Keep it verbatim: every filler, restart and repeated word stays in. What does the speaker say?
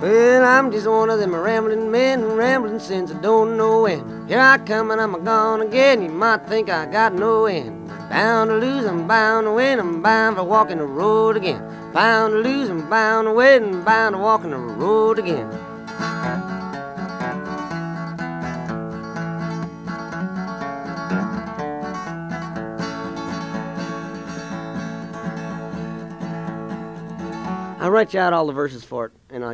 Well, I'm just one of them rambling men, rambling since I don't know when. Here I come and I'm gone again. You might think I got no end. Bound to lose, I'm bound to win. I'm bound for walking the road again. Bound to lose, I'm bound to win. I'm bound to walking the road again. I'll write you out all the verses for it, and I